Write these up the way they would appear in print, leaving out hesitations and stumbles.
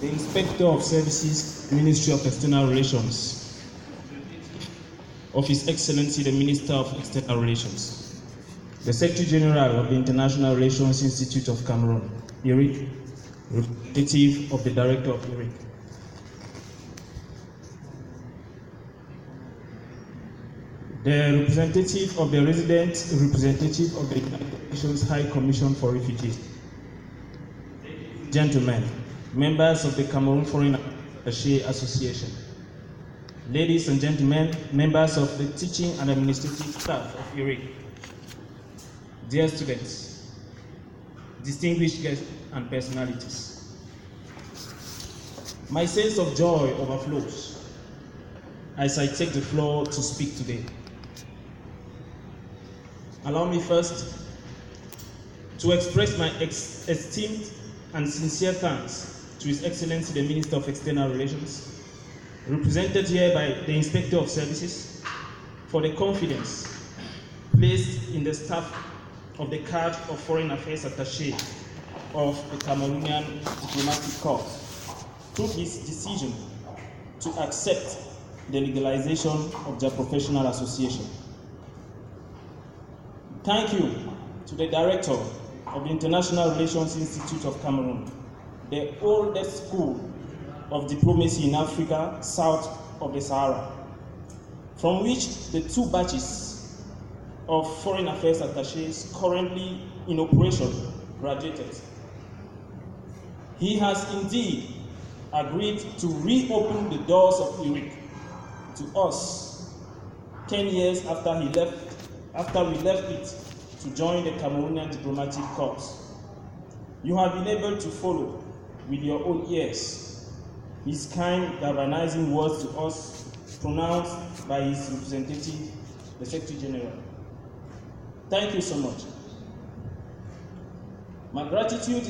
the Inspector of Services, Ministry of External Relations, of His Excellency the Minister of External Relations, the Secretary General of the International Relations Institute of Cameroon, IRIC, representative of the Director of IRIC, the representative of the resident representative of the United Nations High Commission for Refugees, gentlemen, members of the Cameroon Foreign Attaché Association, ladies and gentlemen, members of the teaching and administrative staff of IRIC, dear students, distinguished guests and personalities, my sense of joy overflows as I take the floor to speak today. Allow me first to express my esteemed and sincere thanks to His Excellency the Minister of External Relations, represented here by the Inspector of Services, for the confidence placed in the staff of the Cadre of Foreign Affairs Attaché of the Cameroonian Diplomatic Corps through his decision to accept the legalization of their professional association. Thank you to the Director of the International Relations Institute of Cameroon, the oldest school of diplomacy in Africa south of the Sahara, from which the 2 batches of foreign affairs attachés currently in operation graduated. He has indeed agreed to reopen the doors of IRIC to us 10 years after we left it to join the Cameroonian Diplomatic Corps. You have been able to follow with your own ears his kind galvanizing words to us pronounced by his representative, the Secretary General. Thank you so much. My gratitude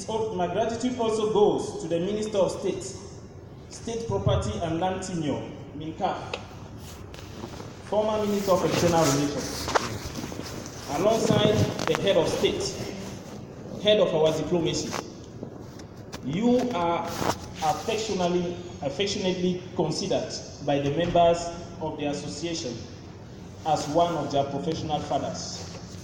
also goes to the Minister of State Property and Land Tenure, MINCAF, former Minister of External Relations, alongside the head of state, head of our diplomacy. You are affectionately considered by the members of the association as one of their professional fathers.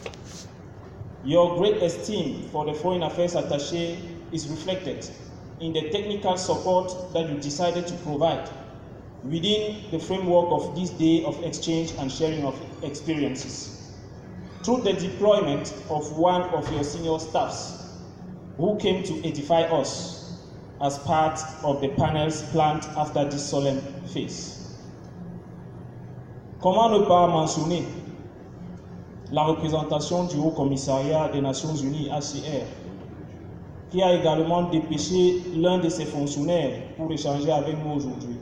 Your great esteem for the Foreign Affairs Attaché is reflected in the technical support that you decided to provide within the framework of this day of exchange and sharing of experiences, through the deployment of one of your senior staffs who came to edify us as part of the panels planned after this solemn phase. Comment ne pas mentionner la représentation du Haut Commissariat des Nations Unies, HCR, qui a également dépêché l'un de ses fonctionnaires pour échanger avec nous aujourd'hui.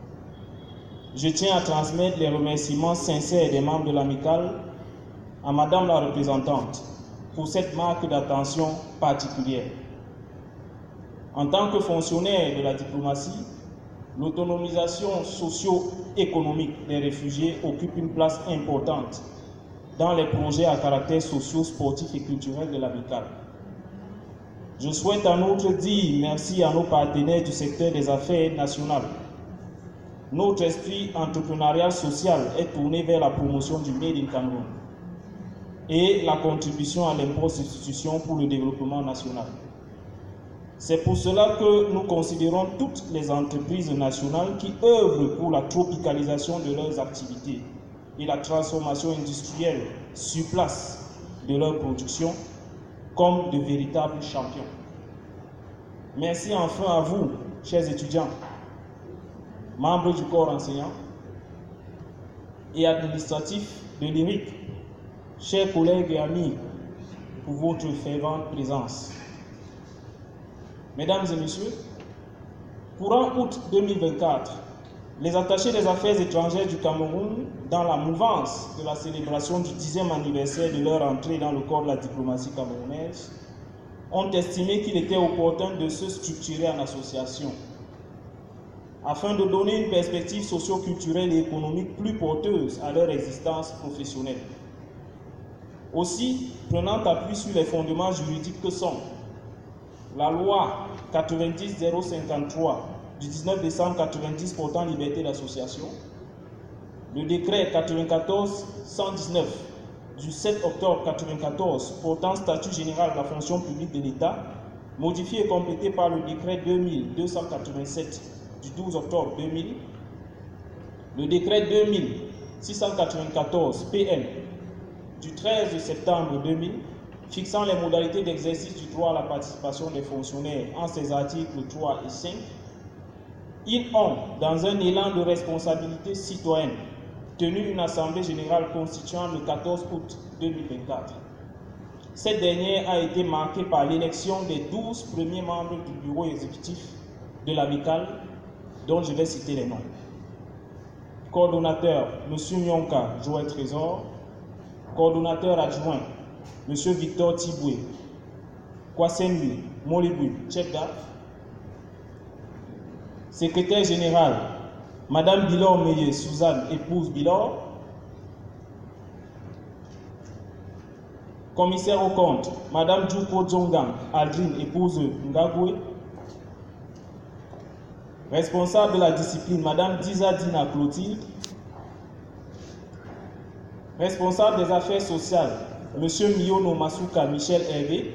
Je tiens à transmettre les remerciements sincères des membres de l'amicale à Madame la représentante pour cette marque d'attention particulière. En tant que fonctionnaire de la diplomatie, l'autonomisation socio-économique des réfugiés occupe une place importante dans les projets à caractère socio, sportif et culturel de l'amicale. Je souhaite en outre dire merci à nos partenaires du secteur des affaires nationales. Notre esprit entrepreneurial social est tourné vers la promotion du Made in Cameroun et la contribution à l'impôt substitution pour le développement national. C'est pour cela que nous considérons toutes les entreprises nationales qui œuvrent pour la tropicalisation de leurs activités et la transformation industrielle sur place de leur production comme de véritables champions. Merci enfin à vous, chers étudiants, membres du corps enseignant et administratifs de l'IRIC, chers collègues et amis, pour votre fervente présence. Mesdames et messieurs, courant août 2024, les attachés des affaires étrangères du Cameroun, dans la mouvance de la célébration du 10e anniversaire de leur entrée dans le corps de la diplomatie camerounaise, ont estimé qu'il était opportun de se structurer en association afin de donner une perspective socio-culturelle et économique plus porteuse à leur existence professionnelle. Aussi, prenant appui sur les fondements juridiques que sont la loi 90-053 du 19 décembre 90 portant liberté d'association, le décret 94-119 du 7 octobre 94 portant statut général de la fonction publique de l'État, modifié et complété par le décret 2287 du 12 octobre 2000, le décret 2694 PM du 13 septembre 2000, fixant les modalités d'exercice du droit à la participation des fonctionnaires en ses articles 3 et 5, ils ont, dans un élan de responsabilité citoyenne, tenu une assemblée générale constituant le 14 août 2024. Cette dernière a été marquée par l'élection des 12 premiers membres du bureau exécutif de l'amicale, dont je vais citer les noms. Coordonnateur, M. Nyonka Joël Trésor. Coordonnateur adjoint, M. Victor Tiboué. Kwasenui Molibu Tchekda. Secrétaire général, Madame Bilor Meyer Suzanne, épouse Bilor. Commissaire au compte, Madame Djouko Djongang Aldrine, épouse Ngagoué. Responsable de la discipline, Madame Dizadina Clotilde. Responsable des affaires sociales, Monsieur Miyono Masuka Michel Hervé.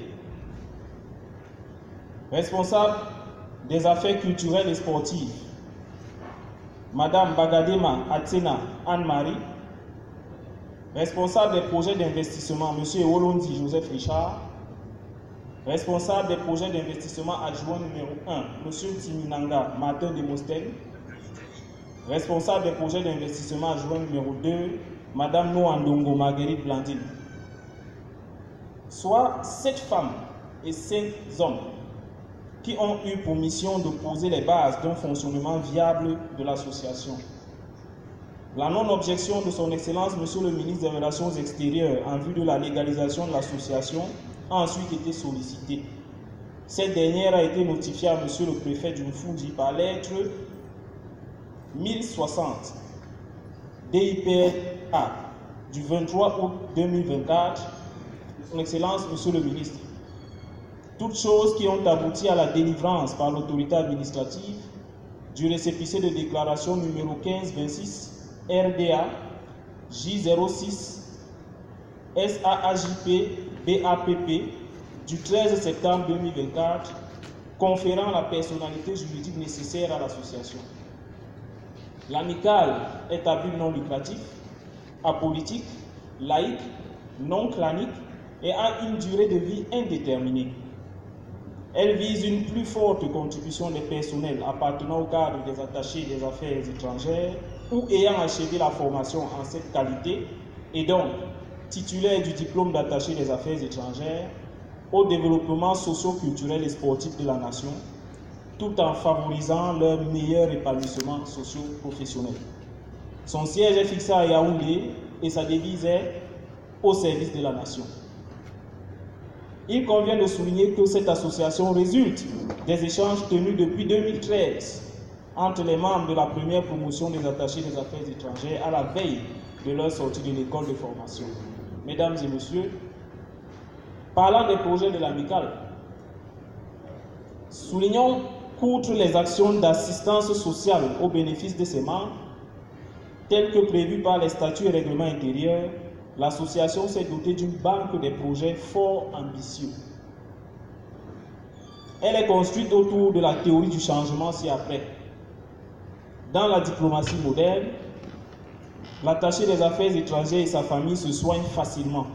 Responsable des affaires culturelles et sportives, Madame Bagadema Atsena Anne-Marie. Responsable des projets d'investissement, Monsieur Ewolondi Joseph Richard. Responsable des projets d'investissement adjoint numéro 1, Monsieur Timinanga Martin de Mostel. Responsable des projets d'investissement adjoint numéro 2, Madame Noandongo Marguerite Blandine. Soit 7 femmes et 5 hommes qui ont eu pour mission de poser les bases d'un fonctionnement viable de l'association. La non-objection de son Excellence, Monsieur le ministre des Relations extérieures, en vue de la légalisation de l'association, a ensuite été sollicitée. Cette dernière a été notifiée à Monsieur le préfet d'Umfundi par lettre 1060 DIPA du 23 août 2024, son Excellence, Monsieur le ministre. Toutes choses qui ont abouti à la délivrance par l'autorité administrative du récépissé de déclaration numéro 1526 RDA J06 SAAJP BAPP du 13 septembre 2024, conférant la personnalité juridique nécessaire à l'association. L'amicale est à but non lucratif, apolitique, laïque, non clanique et a une durée de vie indéterminée. Elle vise une plus forte contribution des personnels appartenant au cadre des attachés des affaires étrangères ou ayant achevé la formation en cette qualité et donc titulaires du diplôme d'attaché des affaires étrangères au développement socio-culturel et sportif de la nation, tout en favorisant leur meilleur épanouissement socio-professionnel. Son siège est fixé à Yaoundé et sa devise est au service de la nation. Il convient de souligner que cette association résulte des échanges tenus depuis 2013 entre les membres de la première promotion des attachés des affaires étrangères à la veille de leur sortie de l'école de formation. Mesdames et messieurs, parlant des projets de l'amicale, soulignons qu'outre les actions d'assistance sociale au bénéfice de ses membres, telles que prévues par les statuts et règlements intérieurs, l'association s'est dotée d'une banque des projets fort ambitieux. Elle est construite autour de la théorie du changement ci-après. Dans la diplomatie moderne, l'attaché des affaires étrangères et sa famille se soignent facilement,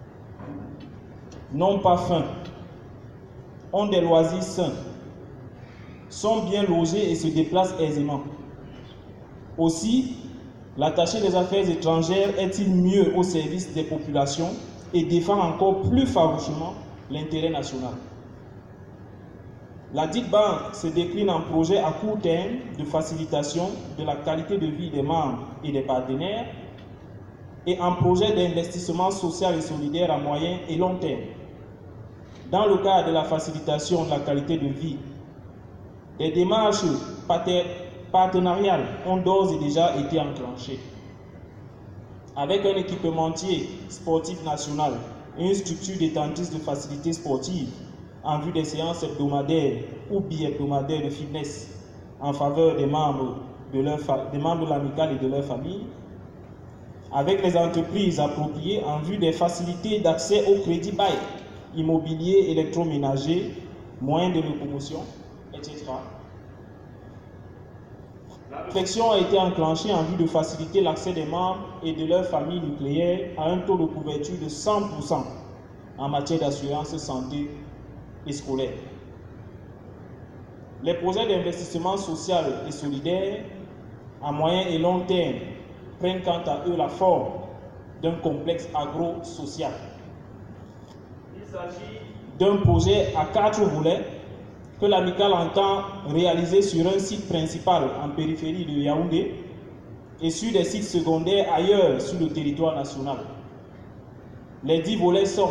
n'ont pas faim, ont des loisirs sains, sont bien logés et se déplacent aisément. Aussi, l'attaché des affaires étrangères est-il mieux au service des populations et défend encore plus farouchement l'intérêt national. La dite banque se décline en projet à court terme de facilitation de la qualité de vie des membres et des partenaires et en projet d'investissement social et solidaire à moyen et long terme. Dans le cadre de la facilitation de la qualité de vie, des démarches partenariales ont d'ores et déjà été enclenchées. Avec un équipementier sportif national et une structure détentrice de facilités sportives, en vue des séances hebdomadaires ou bi-hebdomadaires de fitness en faveur des membres de l'amicale et de leur famille, avec les entreprises appropriées en vue des facilités d'accès au crédit bail, immobilier, électroménager, moyens de locomotion, etc. La réflexion a été enclenchée en vue de faciliter l'accès des membres et de leurs familles nucléaires à un taux de couverture de 100% en matière d'assurance santé et scolaire. Les projets d'investissement social et solidaire à moyen et long terme prennent quant à eux la forme d'un complexe agro-social. Il s'agit d'un projet à 4 volets que l'amicale entend réaliser sur un site principal en périphérie de Yaoundé et sur des sites secondaires ailleurs sur le territoire national. Les 10 volets sont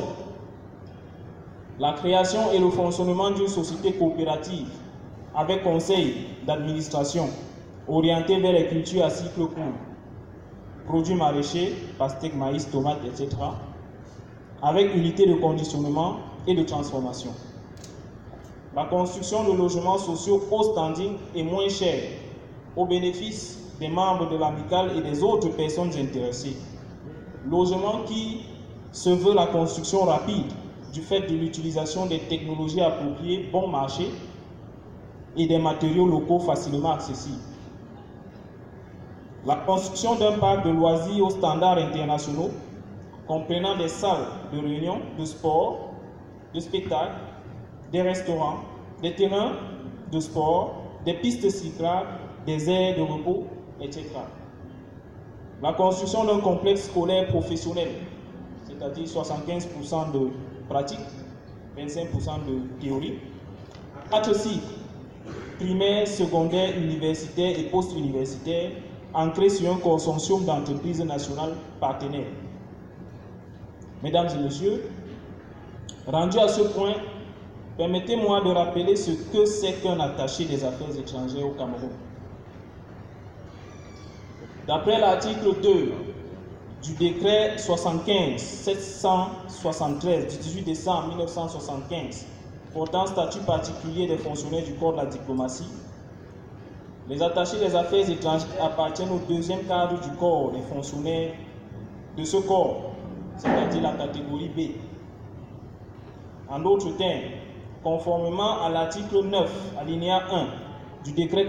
la création et le fonctionnement d'une société coopérative avec conseil d'administration orienté vers les cultures à cycle court, produits maraîchers, pastèques, maïs, tomates, etc., avec unité de conditionnement et de transformation. La construction de logements sociaux haut standing et moins chers au bénéfice des membres de l'amicale et des autres personnes intéressées. Logement qui se veut la construction rapide du fait de l'utilisation des technologies appropriées bon marché et des matériaux locaux facilement accessibles. La construction d'un parc de loisirs aux standards internationaux comprenant des salles de réunion, de sport, de spectacle, des restaurants, des terrains de sport, des pistes cyclables, des aires de repos, etc. La construction d'un complexe scolaire professionnel, c'est-à-dire 75% de pratique, 25% de théorie, 4 cycles, primaire, secondaire, universitaire et post-universitaire, ancrés sur un consortium d'entreprises nationales partenaires. Mesdames et messieurs, rendu à ce point, permettez-moi de rappeler ce que c'est qu'un attaché des affaires étrangères au Cameroun. D'après l'article 2 du décret 75-773 du 18 décembre 1975 portant statut particulier des fonctionnaires du corps de la diplomatie, les attachés des affaires étrangères appartiennent au deuxième cadre du corps des fonctionnaires de ce corps, c'est-à-dire la catégorie B. En d'autres termes, conformément à l'article 9, alinéa 1 du décret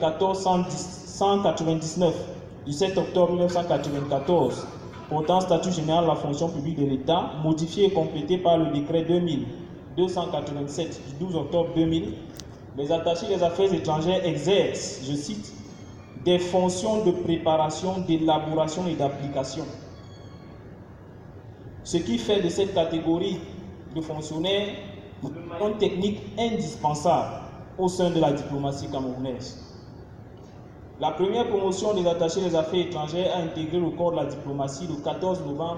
94-199 du 7 octobre 1994 portant statut général de la fonction publique de l'État, modifié et complété par le décret 2000-287 du 12 octobre 2000, les attachés des affaires étrangères exercent, je cite, des fonctions de préparation, d'élaboration et d'application. Ce qui fait de cette catégorie de fonctionnaires une technique indispensable au sein de la diplomatie camerounaise. La première promotion des attachés des affaires étrangères a intégré le corps de la diplomatie le 14 novembre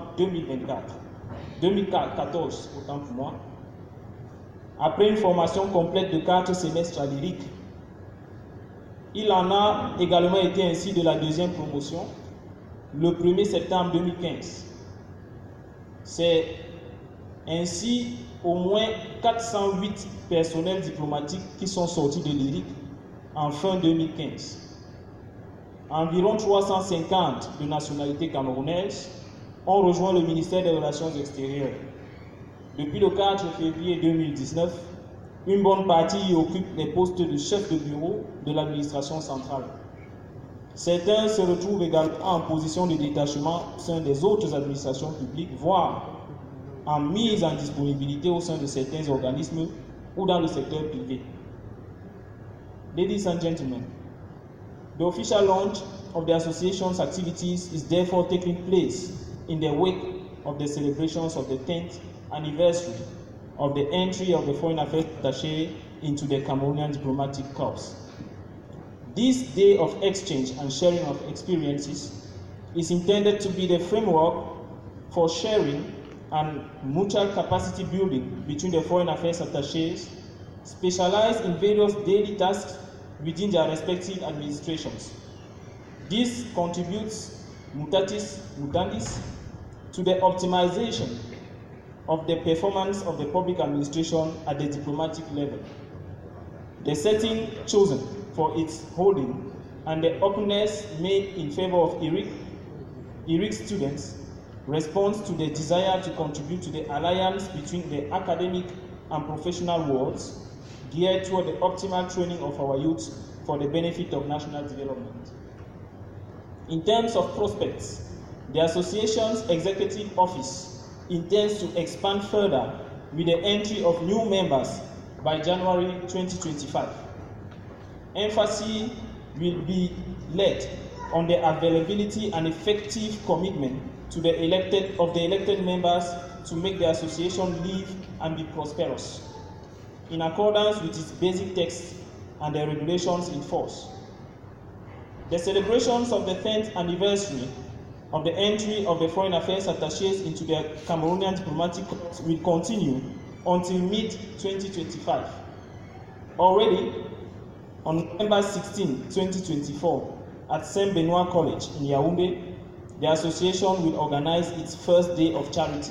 2014, autant pour moi, après une formation complète de 4 semestres à l'IRIC. Il en a également été ainsi de la deuxième promotion le 1er septembre 2015. C'est ainsi au moins 408 personnels diplomatiques qui sont sortis de l'IRIC en fin 2015. Environ 350 de nationalité camerounaise ont rejoint le ministère des Relations extérieures. Depuis le 4 février 2019, une bonne partie y occupe les postes de chef de bureau de l'administration centrale. Certains se retrouvent également en position de détachement au sein des autres administrations publiques, voire en mise en disponibilité au sein de certains organismes ou dans le secteur privé. Ladies and gentlemen, the official launch of the association's activities is therefore taking place in the wake of the celebrations of the 10th anniversary of the entry of the Foreign Affairs Attaché into the Cameroonian Diplomatic Corps. This day of exchange and sharing of experiences is intended to be the framework for sharing and mutual capacity building between the Foreign Affairs Attachés specialized in various daily tasks within their respective administrations. This contributes, mutatis mutandis, to the optimization of the performance of the public administration at the diplomatic level, the setting chosen for its holding, and the openness made in favor of IRIC students responds to the desire to contribute to the alliance between the academic and professional worlds geared toward the optimal training of our youth for the benefit of national development. In terms of prospects, the association's executive office intends to expand further with the entry of new members by January 2025. Emphasis will be laid on the availability and effective commitment to the elected members to make the association live and be prosperous, in accordance with its basic text and the regulations in force. The celebrations of the 10th anniversary of the entry of the Foreign Affairs Attachés into the Cameroonian Diplomatic Corps will continue until mid-2025. Already, on November 16, 2024, at Saint Benoit College in Yaoundé, the association will organize its first day of charity.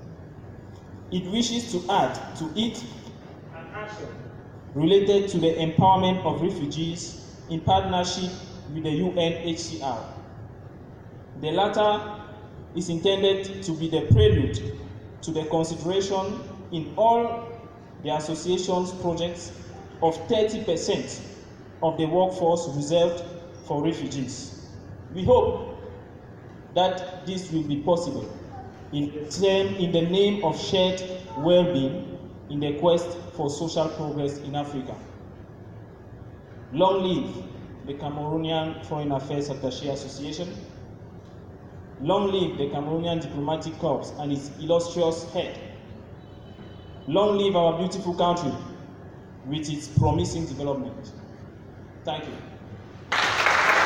It wishes to add to it an action related to the empowerment of refugees in partnership with the UNHCR. The latter is intended to be the prelude to the consideration in all the association's projects of 30% of the workforce reserved for refugees. We hope that this will be possible in the name of shared well-being in the quest for social progress in Africa. Long live the Cameroonian Foreign Affairs Attaché Association. Long live the Cameroonian Diplomatic Corps and its illustrious head. Long live our beautiful country with its promising development. Thank you.